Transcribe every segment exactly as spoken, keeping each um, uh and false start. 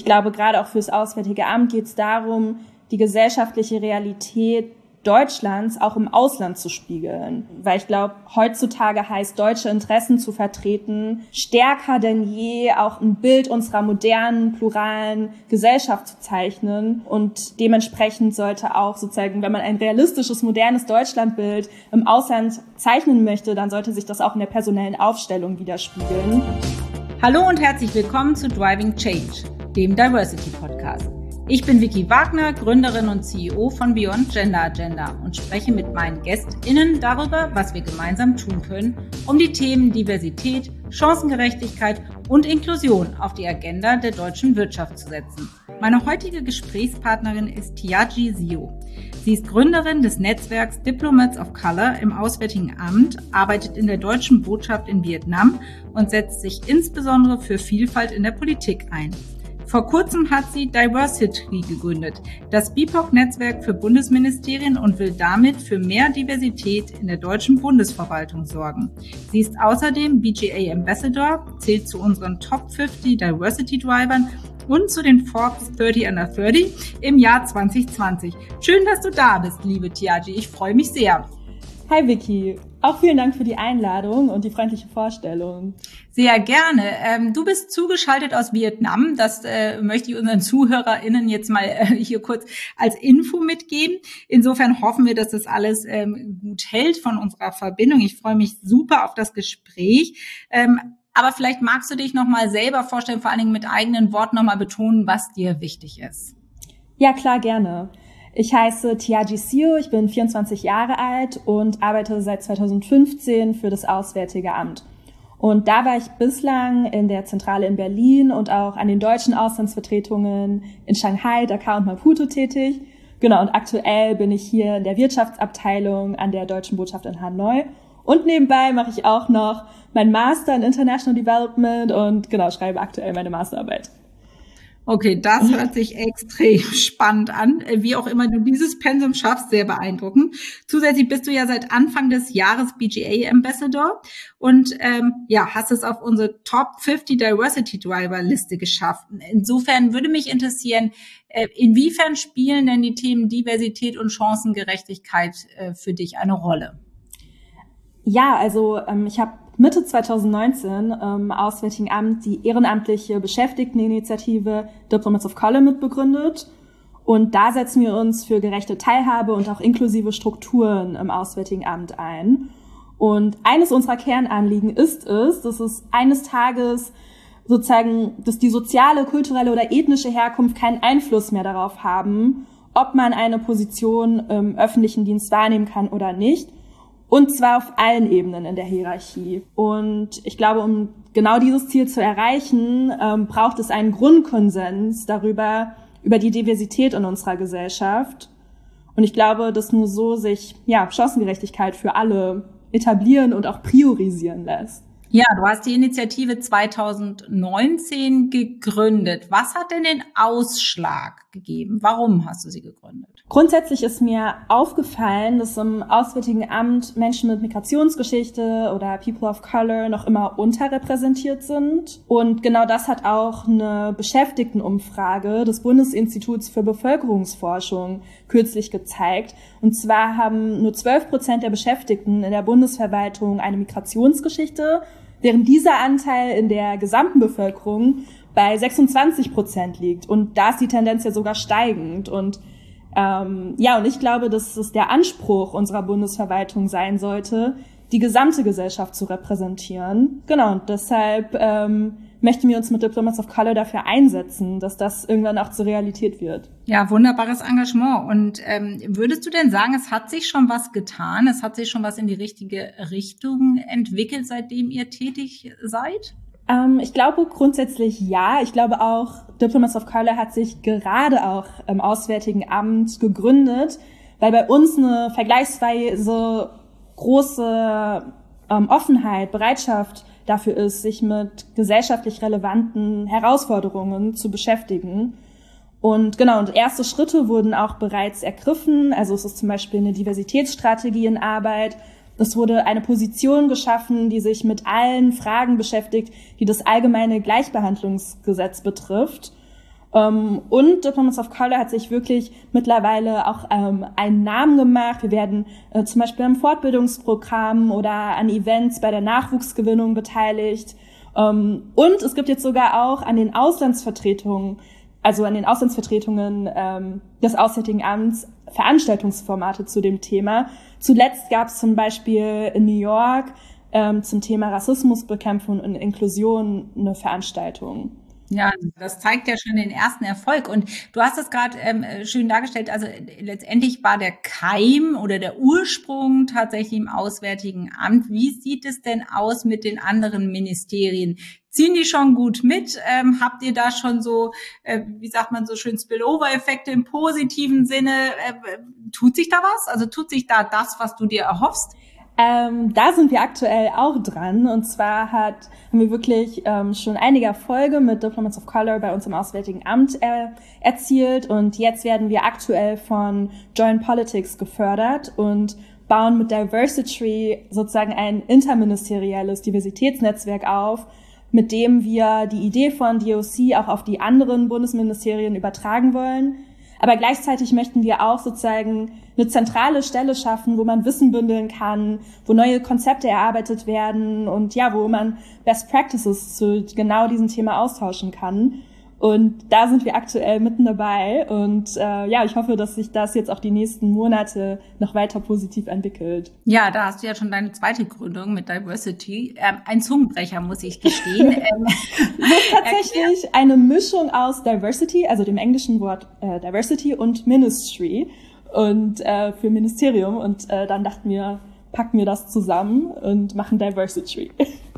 ich glaube, gerade auch fürs Auswärtige Amt geht es darum, die gesellschaftliche Realität Deutschlands auch im Ausland zu spiegeln. Weil ich glaube, heutzutage heißt, deutsche Interessen zu vertreten, stärker denn je auch ein Bild unserer modernen, pluralen Gesellschaft zu zeichnen. Und dementsprechend sollte auch sozusagen, wenn man ein realistisches, modernes Deutschlandbild im Ausland zeichnen möchte, dann sollte sich das auch in der personellen Aufstellung widerspiegeln. Hallo und herzlich willkommen zu Driving Change, dem Diversity Podcast. Ich bin Vicky Wagner, Gründerin und C E O von Beyond Gender Agenda und spreche mit meinen GästInnen darüber, was wir gemeinsam tun können, um die Themen Diversität, Chancengerechtigkeit und Inklusion auf die Agenda der deutschen Wirtschaft zu setzen. Meine heutige Gesprächspartnerin ist Tiaji Sio. Sie ist Gründerin des Netzwerks Diplomats of Color im Auswärtigen Amt, arbeitet in der deutschen Botschaft in Vietnam und setzt sich insbesondere für Vielfalt in der Politik ein. Vor kurzem hat sie Diversity gegründet, das B I P O C-Netzwerk für Bundesministerien, und will damit für mehr Diversität in der deutschen Bundesverwaltung sorgen. Sie ist außerdem B G A Ambassador, zählt zu unseren Top fünfzig Diversity Drivern und zu den Forbes dreißig under dreißig im Jahr zwanzig zwanzig. Schön, dass du da bist, liebe Tiaji. Ich freue mich sehr. Hi Vicky, auch vielen Dank für die Einladung und die freundliche Vorstellung. Sehr gerne. Ähm, du bist zugeschaltet aus Vietnam. Das äh, möchte ich unseren ZuhörerInnen jetzt mal äh, hier kurz als Info mitgeben. Insofern hoffen wir, dass das alles ähm, gut hält von unserer Verbindung. Ich freue mich super auf das Gespräch. Ähm, aber vielleicht magst du dich noch mal selber vorstellen, vor allen Dingen mit eigenen Worten noch mal betonen, was dir wichtig ist. Ja, klar, gerne. Ich heiße Tiaji Sio, ich bin vierundzwanzig Jahre alt und arbeite seit zweitausendfünfzehn für das Auswärtige Amt. Und da war ich bislang in der Zentrale in Berlin und auch an den deutschen Auslandsvertretungen in Shanghai, Dakar und Maputo tätig. Genau, und aktuell bin ich hier in der Wirtschaftsabteilung an der Deutschen Botschaft in Hanoi. Und nebenbei mache ich auch noch meinen Master in International Development und genau, schreibe aktuell meine Masterarbeit. Okay, das hört sich extrem spannend an. Wie auch immer du dieses Pensum schaffst, sehr beeindruckend. Zusätzlich bist du ja seit Anfang des Jahres B G A Ambassador und ähm, ja, hast es auf unsere Top fünfzig Diversity Driver Liste geschafft. Insofern würde mich interessieren, äh, inwiefern spielen denn die Themen Diversität und Chancengerechtigkeit äh, für dich eine Rolle? Ja, also ähm, ich habe Mitte zweitausendneunzehn im Auswärtigen Amt die ehrenamtliche Beschäftigteninitiative Diplomats of Color mitbegründet. Und da setzen wir uns für gerechte Teilhabe und auch inklusive Strukturen im Auswärtigen Amt ein. Und eines unserer Kernanliegen ist es, dass es eines Tages sozusagen, dass die soziale, kulturelle oder ethnische Herkunft keinen Einfluss mehr darauf haben, ob man eine Position im öffentlichen Dienst wahrnehmen kann oder nicht. Und zwar auf allen Ebenen in der Hierarchie. Und ich glaube, um genau dieses Ziel zu erreichen, ähm, braucht es einen Grundkonsens darüber, über die Diversität in unserer Gesellschaft. Und ich glaube, dass nur so sich, ja, Chancengerechtigkeit für alle etablieren und auch priorisieren lässt. Ja, du hast die Initiative zweitausendneunzehn gegründet. Was hat denn den Ausschlag gegeben? Warum hast du sie gegründet? Grundsätzlich ist mir aufgefallen, dass im Auswärtigen Amt Menschen mit Migrationsgeschichte oder People of Color noch immer unterrepräsentiert sind. Und genau das hat auch eine Beschäftigtenumfrage des Bundesinstituts für Bevölkerungsforschung kürzlich gezeigt. Und zwar haben nur zwölf Prozent der Beschäftigten in der Bundesverwaltung eine Migrationsgeschichte, während dieser Anteil in der gesamten Bevölkerung bei sechsundzwanzig Prozent liegt. Und da ist die Tendenz ja sogar steigend. Und ähm, ja, und ich glaube, dass es der Anspruch unserer Bundesverwaltung sein sollte, die gesamte Gesellschaft zu repräsentieren. Genau, und deshalb ähm, möchten wir uns mit Diplomats of Color dafür einsetzen, dass das irgendwann auch zur Realität wird. Ja, wunderbares Engagement. Und ähm, würdest du denn sagen, es hat sich schon was getan? Es hat sich schon was in die richtige Richtung entwickelt, seitdem ihr tätig seid? Ähm, ich glaube grundsätzlich ja. Ich glaube auch, Diplomats of Color hat sich gerade auch im Auswärtigen Amt gegründet, weil bei uns eine vergleichsweise große ähm, Offenheit, Bereitschaft dafür ist, sich mit gesellschaftlich relevanten Herausforderungen zu beschäftigen. Und genau, und erste Schritte wurden auch bereits ergriffen. Also es ist zum Beispiel eine Diversitätsstrategie in Arbeit. Es wurde eine Position geschaffen, die sich mit allen Fragen beschäftigt, die das allgemeine Gleichbehandlungsgesetz betrifft. Ähm, und Diplomats of Color hat sich wirklich mittlerweile auch ähm, einen Namen gemacht. Wir werden äh, zum Beispiel am Fortbildungsprogramm oder an Events bei der Nachwuchsgewinnung beteiligt. Ähm, und es gibt jetzt sogar auch an den Auslandsvertretungen, also an den Auslandsvertretungen ähm, des Auswärtigen Amts Veranstaltungsformate zu dem Thema. Zuletzt gab es zum Beispiel in New York ähm, zum Thema Rassismusbekämpfung und Inklusion eine Veranstaltung. Ja, das zeigt ja schon den ersten Erfolg. Und du hast es gerade ähm, schön dargestellt. Also letztendlich war der Keim oder der Ursprung tatsächlich im Auswärtigen Amt. Wie sieht es denn aus mit den anderen Ministerien? Ziehen die schon gut mit? Ähm, habt ihr da schon so, äh, wie sagt man so schön, Spillover-Effekte im positiven Sinne? Äh, tut sich da was? Also tut sich da das, was du dir erhoffst? Ähm, da sind wir aktuell auch dran. Und zwar hat, haben wir wirklich ähm, schon einige Erfolge mit Diplomats of Color bei uns im Auswärtigen Amt äh, erzielt. Und jetzt werden wir aktuell von Joint Politics gefördert und bauen mit Diversity sozusagen ein interministerielles Diversitätsnetzwerk auf, mit dem wir die Idee von D O C auch auf die anderen Bundesministerien übertragen wollen. Aber gleichzeitig möchten wir auch sozusagen eine zentrale Stelle schaffen, wo man Wissen bündeln kann, wo neue Konzepte erarbeitet werden und ja, wo man Best Practices zu genau diesem Thema austauschen kann. Und da sind wir aktuell mitten dabei und äh, ja, ich hoffe, dass sich das jetzt auch die nächsten Monate noch weiter positiv entwickelt. Ja, da hast du ja schon deine zweite Gründung mit Diversity. Ähm, ein Zungenbrecher, muss ich gestehen. ähm, das ist tatsächlich eine Mischung aus Diversity, also dem englischen Wort äh, Diversity und Ministry und äh, für Ministerium. Und äh, dann dachten wir, packen wir das zusammen und machen Diversity.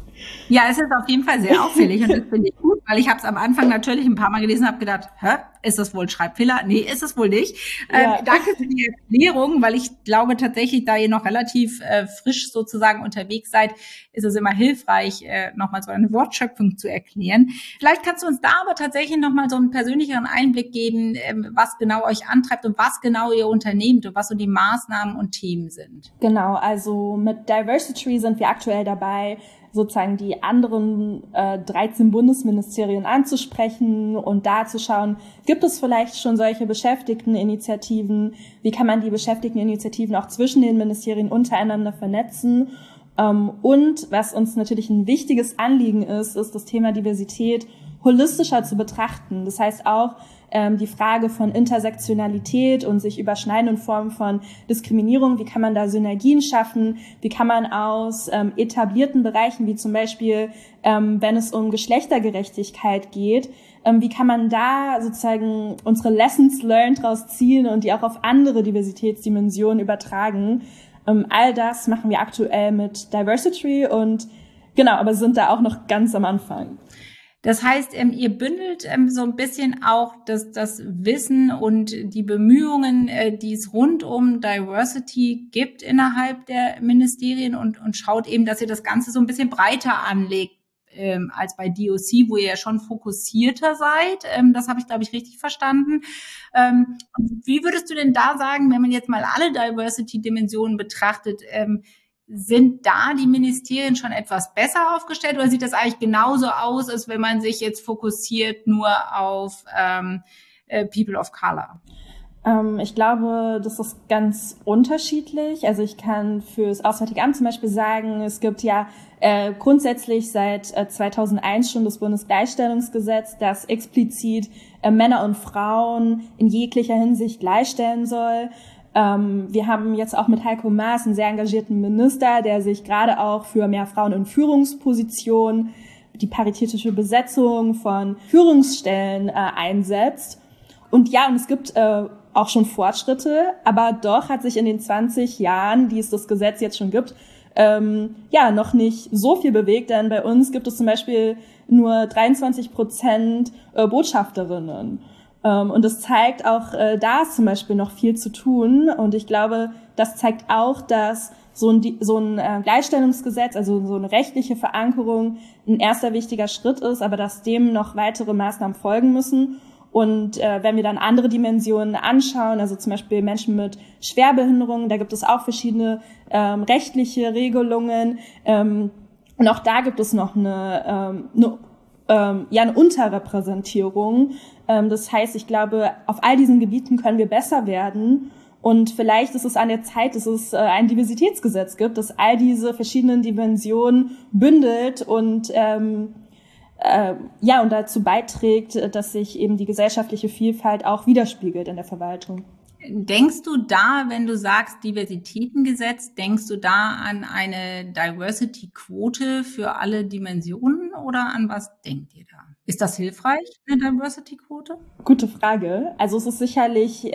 Ja, es ist auf jeden Fall sehr auffällig und das finde ich gut, weil ich habe es am Anfang natürlich ein paar Mal gelesen und habe gedacht, hä, ist das wohl ein Schreibfehler? Nee, ist es wohl nicht. Ja. Ähm, danke für die Erklärung, weil ich glaube tatsächlich, da ihr noch relativ äh, frisch sozusagen unterwegs seid, ist es immer hilfreich, äh, nochmal so eine Wortschöpfung zu erklären. Vielleicht kannst du uns da aber tatsächlich nochmal so einen persönlicheren Einblick geben, ähm, was genau euch antreibt und was genau ihr unternehmt und was so die Maßnahmen und Themen sind. Genau, also mit Diversity sind wir aktuell dabei, sozusagen die anderen äh, dreizehn Bundesministerien anzusprechen und da zu schauen, gibt es vielleicht schon solche Beschäftigteninitiativen? Wie kann man die Beschäftigteninitiativen auch zwischen den Ministerien untereinander vernetzen? Ähm, und was uns natürlich ein wichtiges Anliegen ist, ist das Thema Diversität holistischer zu betrachten. Das heißt auch ähm, die Frage von Intersektionalität und sich überschneidenden Formen von Diskriminierung. Wie kann man da Synergien schaffen? Wie kann man aus ähm, etablierten Bereichen, wie zum Beispiel, ähm, wenn es um Geschlechtergerechtigkeit geht, ähm, wie kann man da sozusagen unsere Lessons learned draus ziehen und die auch auf andere Diversitätsdimensionen übertragen? Ähm, all das machen wir aktuell mit Diversity und genau, aber sind da auch noch ganz am Anfang. Das heißt, ähm, ihr bündelt ähm, so ein bisschen auch das, das Wissen und die Bemühungen, äh, die es rund um Diversity gibt innerhalb der Ministerien und, und schaut eben, dass ihr das Ganze so ein bisschen breiter anlegt ähm, als bei D O C, wo ihr ja schon fokussierter seid. Ähm, das habe ich, glaube ich, richtig verstanden. Ähm, und wie würdest du denn da sagen, wenn man jetzt mal alle Diversity-Dimensionen betrachtet, ähm, sind da die Ministerien schon etwas besser aufgestellt oder sieht das eigentlich genauso aus, als wenn man sich jetzt fokussiert nur auf ähm, äh, People of Color? Ähm, ich glaube, das ist ganz unterschiedlich. Also ich kann fürs Auswärtige Amt zum Beispiel sagen, es gibt ja äh, grundsätzlich seit äh, zweitausendeins schon das Bundesgleichstellungsgesetz, das explizit äh, Männer und Frauen in jeglicher Hinsicht gleichstellen soll. Ähm, wir haben jetzt auch mit Heiko Maas einen sehr engagierten Minister, der sich gerade auch für mehr Frauen in Führungspositionen, die paritätische Besetzung von Führungsstellen äh, einsetzt. Und ja, und es gibt äh, auch schon Fortschritte, aber doch hat sich in den zwanzig Jahren, die es das Gesetz jetzt schon gibt, ähm, ja, noch nicht so viel bewegt, denn bei uns gibt es zum Beispiel nur dreiundzwanzig Prozent äh, Botschafterinnen. Um, und das zeigt auch, äh, da ist zum Beispiel noch viel zu tun. Und ich glaube, das zeigt auch, dass so ein, so ein äh, Gleichstellungsgesetz, also so eine rechtliche Verankerung ein erster wichtiger Schritt ist, aber dass dem noch weitere Maßnahmen folgen müssen. Und äh, wenn wir dann andere Dimensionen anschauen, also zum Beispiel Menschen mit Schwerbehinderungen, da gibt es auch verschiedene ähm, rechtliche Regelungen. Ähm, und auch da gibt es noch eine, ähm, eine ähm, ja eine Unterrepräsentierung. Ähm, das heißt, ich glaube, auf all diesen Gebieten können wir besser werden. Und vielleicht ist es an der Zeit, dass es äh, ein Diversitätsgesetz gibt, das all diese verschiedenen Dimensionen bündelt und ähm, äh, ja und dazu beiträgt, dass sich eben die gesellschaftliche Vielfalt auch widerspiegelt in der Verwaltung. Denkst du da, wenn du sagst Diversitätengesetz, denkst du da an eine Diversity-Quote für alle Dimensionen oder an was denkt ihr da? Ist das hilfreich, eine Diversity-Quote? Gute Frage. Also es ist sicherlich äh,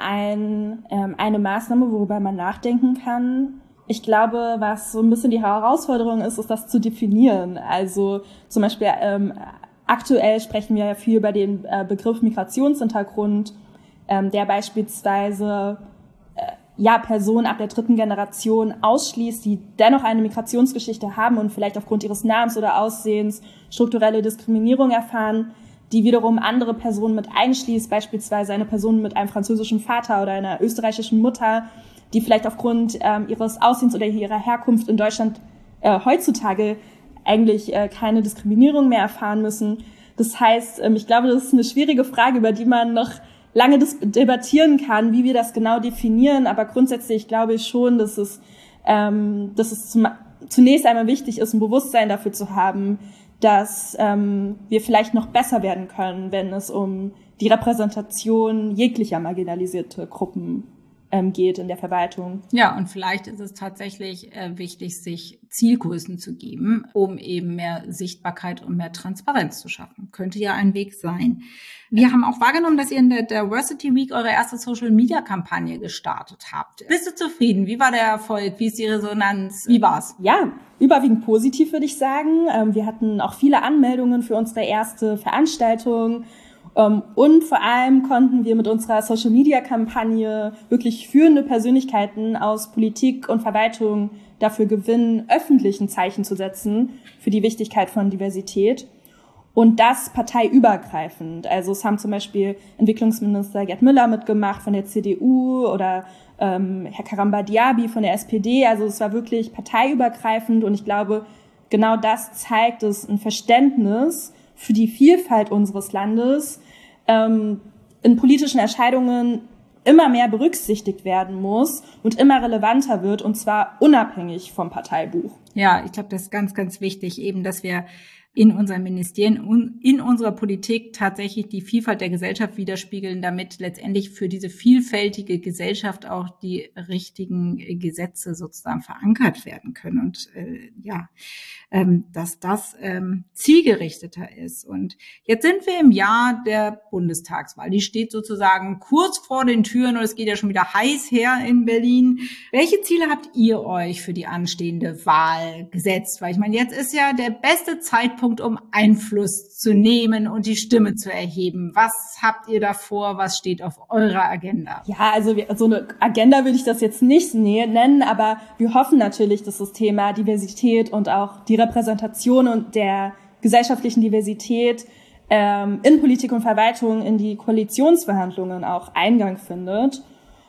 ein, ähm, eine Maßnahme, worüber man nachdenken kann. Ich glaube, was so ein bisschen die Herausforderung ist, ist das zu definieren. Also zum Beispiel ähm, aktuell sprechen wir ja viel über den äh, Begriff Migrationshintergrund, ähm, der beispielsweise äh, ja Personen ab der dritten Generation ausschließt, die dennoch eine Migrationsgeschichte haben und vielleicht aufgrund ihres Namens oder Aussehens strukturelle Diskriminierung erfahren, die wiederum andere Personen mit einschließt, beispielsweise eine Person mit einem französischen Vater oder einer österreichischen Mutter, die vielleicht aufgrund ähm, ihres Aussehens oder ihrer Herkunft in Deutschland äh, heutzutage eigentlich äh, keine Diskriminierung mehr erfahren müssen. Das heißt, ähm, ich glaube, das ist eine schwierige Frage, über die man noch lange dis- debattieren kann, wie wir das genau definieren. Aber grundsätzlich glaube ich schon, dass es, ähm, dass es zum, zunächst einmal wichtig ist, ein Bewusstsein dafür zu haben, dass ähm, wir vielleicht noch besser werden können, wenn es um die Repräsentation jeglicher marginalisierter Gruppen ähm, geht in der Verwaltung. Ja, und vielleicht ist es tatsächlich äh, wichtig, sich Zielgrößen zu geben, um eben mehr Sichtbarkeit und mehr Transparenz zu schaffen. Könnte ja ein Weg sein. Wir haben auch wahrgenommen, dass ihr in der Diversity Week eure erste Social-Media-Kampagne gestartet habt. Bist du zufrieden? Wie war der Erfolg? Wie ist die Resonanz? Wie war's? Ja, überwiegend positiv, würde ich sagen. Ähm, wir hatten auch viele Anmeldungen für unsere erste Veranstaltung. Um, und vor allem konnten wir mit unserer Social-Media-Kampagne wirklich führende Persönlichkeiten aus Politik und Verwaltung dafür gewinnen, öffentlich ein Zeichen zu setzen für die Wichtigkeit von Diversität. Und das parteiübergreifend. Also es haben zum Beispiel Entwicklungsminister Gerd Müller mitgemacht von der C D U oder ähm, Herr Karamba Diaby von der S P D. Also es war wirklich parteiübergreifend und ich glaube, genau das zeigt es ein Verständnis für die Vielfalt unseres Landes ähm, in politischen Entscheidungen immer mehr berücksichtigt werden muss und immer relevanter wird, und zwar unabhängig vom Parteibuch. Ja, ich glaube, das ist ganz, ganz wichtig, eben, dass wir in unseren Ministerien und in unserer Politik tatsächlich die Vielfalt der Gesellschaft widerspiegeln, damit letztendlich für diese vielfältige Gesellschaft auch die richtigen Gesetze sozusagen verankert werden können und äh, ja, ähm, dass das ähm, zielgerichteter ist. Und jetzt sind wir im Jahr der Bundestagswahl. Die steht sozusagen kurz vor den Türen und es geht ja schon wieder heiß her in Berlin. Welche Ziele habt ihr euch für die anstehende Wahl gesetzt? Weil ich meine, jetzt ist ja der beste Zeitpunkt, um Einfluss zu nehmen und die Stimme zu erheben. Was habt ihr da vor? Was steht auf eurer Agenda? Ja, also wir, so eine Agenda würde ich das jetzt nicht nennen, aber wir hoffen natürlich, dass das Thema Diversität und auch die Repräsentation und der gesellschaftlichen Diversität ähm, in Politik und Verwaltung in die Koalitionsverhandlungen auch Eingang findet.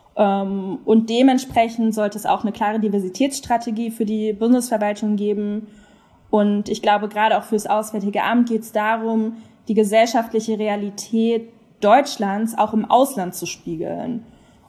Ähm, und dementsprechend sollte es auch eine klare Diversitätsstrategie für die Bundesverwaltung geben. Und ich glaube, gerade auch fürs Auswärtige Amt geht es darum, die gesellschaftliche Realität Deutschlands auch im Ausland zu spiegeln.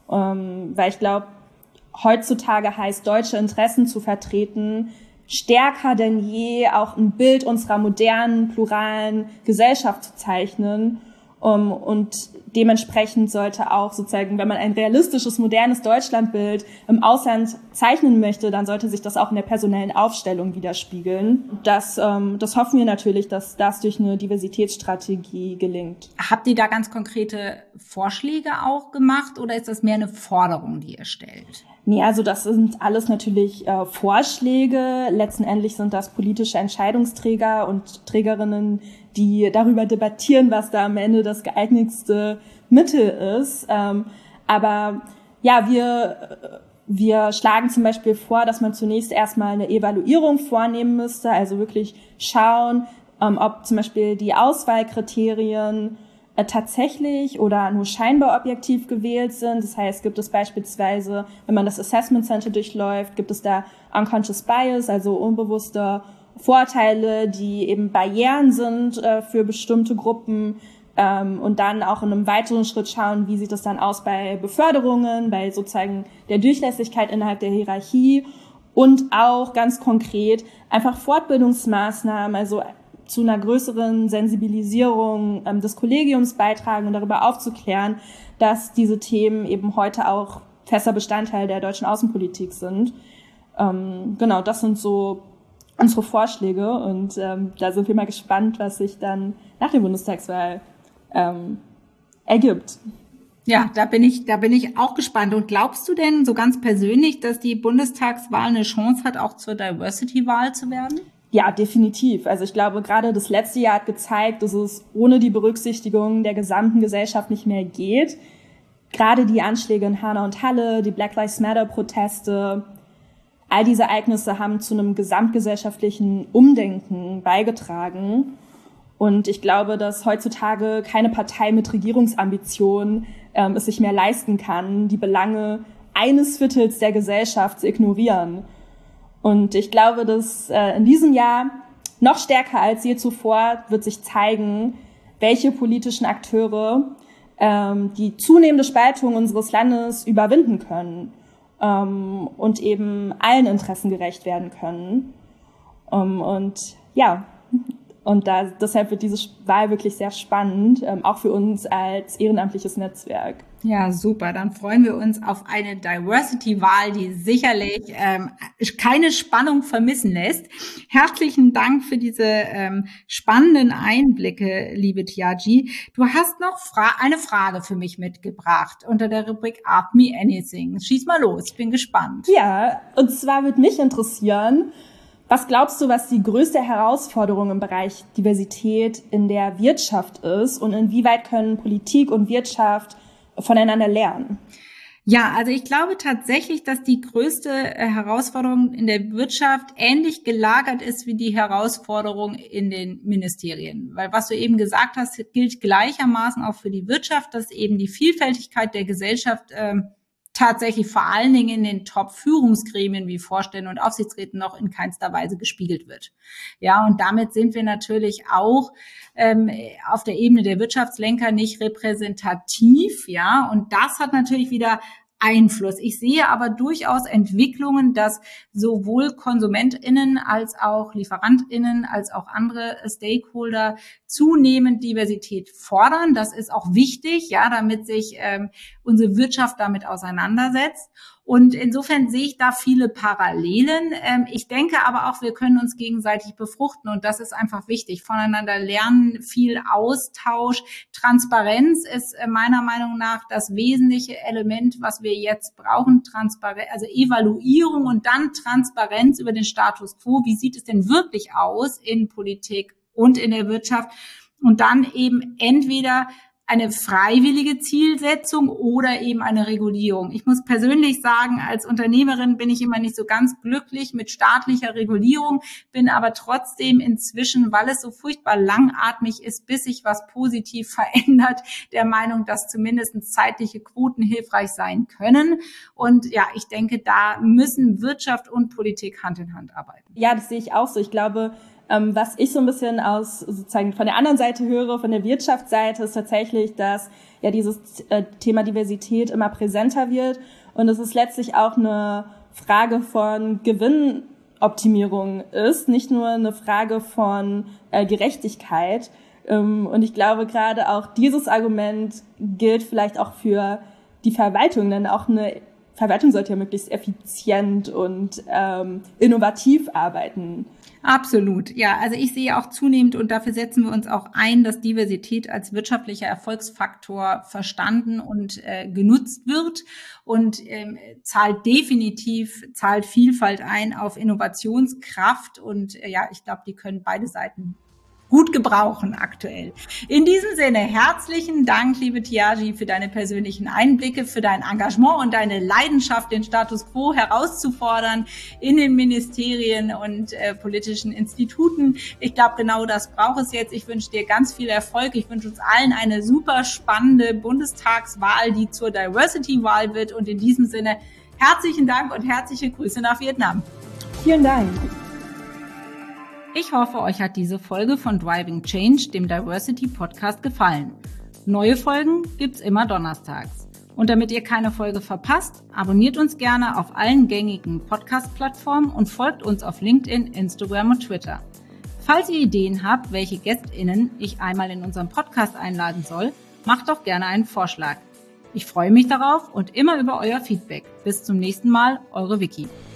Ähm, weil ich glaube, heutzutage heißt, deutsche Interessen zu vertreten, stärker denn je auch ein Bild unserer modernen, pluralen Gesellschaft zu zeichnen. Um, und dementsprechend sollte auch sozusagen, wenn man ein realistisches, modernes Deutschlandbild im Ausland zeichnen möchte, dann sollte sich das auch in der personellen Aufstellung widerspiegeln. Das, ähm, das hoffen wir natürlich, dass das durch eine Diversitätsstrategie gelingt. Habt ihr da ganz konkrete Vorschläge auch gemacht oder ist das mehr eine Forderung, die ihr stellt? Nee, also das sind alles natürlich äh, Vorschläge. Letztendlich sind das politische Entscheidungsträger und Trägerinnen, die darüber debattieren, was da am Ende das geeignetste Mittel ist. Ähm, aber ja, wir wir schlagen zum Beispiel vor, dass man zunächst erstmal eine Evaluierung vornehmen müsste, also wirklich schauen, ähm, ob zum Beispiel die Auswahlkriterien äh, tatsächlich oder nur scheinbar objektiv gewählt sind. Das heißt, gibt es beispielsweise, wenn man das Assessment Center durchläuft, gibt es da unconscious bias, also unbewusste Vorteile, die eben Barrieren sind äh, für bestimmte Gruppen, ähm, und dann auch in einem weiteren Schritt schauen, wie sieht es dann aus bei Beförderungen, bei sozusagen der Durchlässigkeit innerhalb der Hierarchie und auch ganz konkret einfach Fortbildungsmaßnahmen, also zu einer größeren Sensibilisierung ähm, des Kollegiums beitragen und darüber aufzuklären, dass diese Themen eben heute auch fester Bestandteil der deutschen Außenpolitik sind. Ähm, genau, das sind so unsere Vorschläge und ähm, da sind wir mal gespannt, was sich dann nach der Bundestagswahl ähm, ergibt. Ja, da bin ich, da bin ich auch gespannt. Und glaubst du denn so ganz persönlich, dass die Bundestagswahl eine Chance hat, auch zur Diversity-Wahl zu werden? Ja, definitiv. Also ich glaube, gerade das letzte Jahr hat gezeigt, dass es ohne die Berücksichtigung der gesamten Gesellschaft nicht mehr geht. Gerade die Anschläge in Hanau und Halle, die Black Lives Matter-Proteste, all diese Ereignisse haben zu einem gesamtgesellschaftlichen Umdenken beigetragen. Und ich glaube, dass heutzutage keine Partei mit Regierungsambitionen ähm, es sich mehr leisten kann, die Belange eines Viertels der Gesellschaft zu ignorieren. Und ich glaube, dass äh, in diesem Jahr noch stärker als je zuvor wird sich zeigen, welche politischen Akteure ähm, die zunehmende Spaltung unseres Landes überwinden können. Und eben allen Interessen gerecht werden können. Und ja, und da, deshalb wird diese Wahl wirklich sehr spannend, auch für uns als ehrenamtliches Netzwerk. Ja, super. Dann freuen wir uns auf eine Diversity-Wahl, die sicherlich ähm, keine Spannung vermissen lässt. Herzlichen Dank für diese ähm, spannenden Einblicke, liebe Tiaji. Du hast noch fra- eine Frage für mich mitgebracht unter der Rubrik Ask Me Anything. Schieß mal los, ich bin gespannt. Ja, und zwar würde mich interessieren, was glaubst du, was die größte Herausforderung im Bereich Diversität in der Wirtschaft ist und inwieweit können Politik und Wirtschaft voneinander lernen? Ja, also ich glaube tatsächlich, dass die größte Herausforderung in der Wirtschaft ähnlich gelagert ist wie die Herausforderung in den Ministerien. Weil was du eben gesagt hast, gilt gleichermaßen auch für die Wirtschaft, dass eben die Vielfältigkeit der Gesellschaft ähm, tatsächlich vor allen Dingen in den Top-Führungsgremien wie Vorständen und Aufsichtsräten noch in keinster Weise gespiegelt wird. Ja, und damit sind wir natürlich auch ähm, auf der Ebene der Wirtschaftslenker nicht repräsentativ. Ja, und das hat natürlich wieder Einfluss. Ich sehe aber durchaus Entwicklungen, dass sowohl KonsumentInnen als auch LieferantInnen als auch andere Stakeholder zunehmend Diversität fordern. Das ist auch wichtig, ja, damit sich ähm, unsere Wirtschaft damit auseinandersetzt. Und insofern sehe ich da viele Parallelen. Ähm, ich denke aber auch, wir können uns gegenseitig befruchten und das ist einfach wichtig. Voneinander lernen, viel Austausch. Transparenz ist äh, meiner Meinung nach das wesentliche Element, was wir jetzt brauchen. Transparenz, also Evaluierung und dann Transparenz über den Status quo. Wie sieht es denn wirklich aus in Politik und in der Wirtschaft? Und dann eben entweder eine freiwillige Zielsetzung oder eben eine Regulierung. Ich muss persönlich sagen, als Unternehmerin bin ich immer nicht so ganz glücklich mit staatlicher Regulierung, bin aber trotzdem inzwischen, weil es so furchtbar langatmig ist, bis sich was positiv verändert, der Meinung, dass zumindest zeitliche Quoten hilfreich sein können. Und ja, ich denke, da müssen Wirtschaft und Politik Hand in Hand arbeiten. Ja, das sehe ich auch so. Ich glaube, Ähm, was ich so ein bisschen aus sozusagen von der anderen Seite höre, von der Wirtschaftsseite, ist tatsächlich, dass ja dieses äh, Thema Diversität immer präsenter wird und es ist letztlich auch eine Frage von Gewinnoptimierung ist, nicht nur eine Frage von äh, Gerechtigkeit. Ähm, und ich glaube, gerade auch dieses Argument gilt vielleicht auch für die Verwaltung, denn auch eine Verwaltung sollte ja möglichst effizient und ähm, innovativ arbeiten. Absolut, ja. Also ich sehe auch zunehmend und dafür setzen wir uns auch ein, dass Diversität als wirtschaftlicher Erfolgsfaktor verstanden und äh, genutzt wird und ähm, zahlt definitiv, zahlt Vielfalt ein auf Innovationskraft und äh, ja, ich glaube, die können beide Seiten gut gebrauchen aktuell. In diesem Sinne, herzlichen Dank, liebe Tiaji, für deine persönlichen Einblicke, für dein Engagement und deine Leidenschaft, den Status quo herauszufordern in den Ministerien und äh, politischen Instituten. Ich glaube, genau das braucht es jetzt. Ich wünsche dir ganz viel Erfolg. Ich wünsche uns allen eine super spannende Bundestagswahl, die zur Diversity-Wahl wird. Und in diesem Sinne, herzlichen Dank und herzliche Grüße nach Vietnam. Vielen Dank. Ich hoffe, euch hat diese Folge von Driving Change, dem Diversity Podcast, gefallen. Neue Folgen gibt's immer donnerstags. Und damit ihr keine Folge verpasst, abonniert uns gerne auf allen gängigen Podcast-Plattformen und folgt uns auf LinkedIn, Instagram und Twitter. Falls ihr Ideen habt, welche GästInnen ich einmal in unserem Podcast einladen soll, macht doch gerne einen Vorschlag. Ich freue mich darauf und immer über euer Feedback. Bis zum nächsten Mal, eure Vicky.